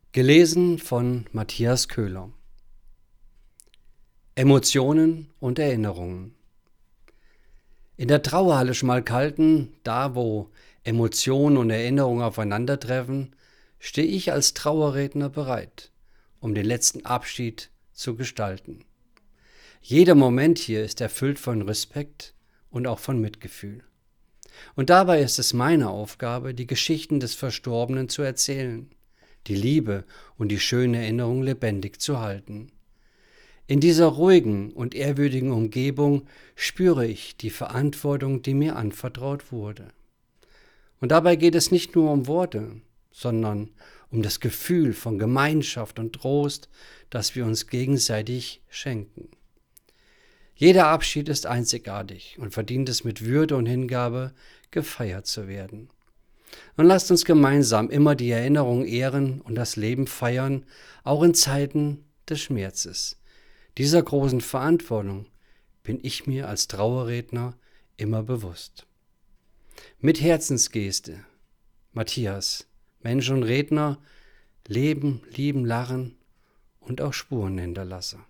Gelesen von Matthias Köhler. Emotionen und Erinnerungen. In der Trauerhalle Schmalkalden, da wo Emotionen und Erinnerungen aufeinandertreffen, stehe ich als Trauerredner bereit, um den letzten Abschied zu gestalten. Jeder Moment hier ist erfüllt von Respekt und auch von Mitgefühl. Und dabei ist es meine Aufgabe, die Geschichten des Verstorbenen zu erzählen, die Liebe und die schöne Erinnerung lebendig zu halten. In dieser ruhigen und ehrwürdigen Umgebung spüre ich die Verantwortung, die mir anvertraut wurde. Und dabei geht es nicht nur um Worte, sondern um das Gefühl von Gemeinschaft und Trost, das wir uns gegenseitig schenken. Jeder Abschied ist einzigartig und verdient es mit Würde und Hingabe, gefeiert zu werden. Und lasst uns gemeinsam immer die Erinnerung ehren und das Leben feiern, auch in Zeiten des Schmerzes. Dieser großen Verantwortung bin ich mir als Trauerredner immer bewusst. Mit Herzensgeste, Matthias, Mensch und Redner, leben, lieben, lachen und auch Spuren hinterlasse.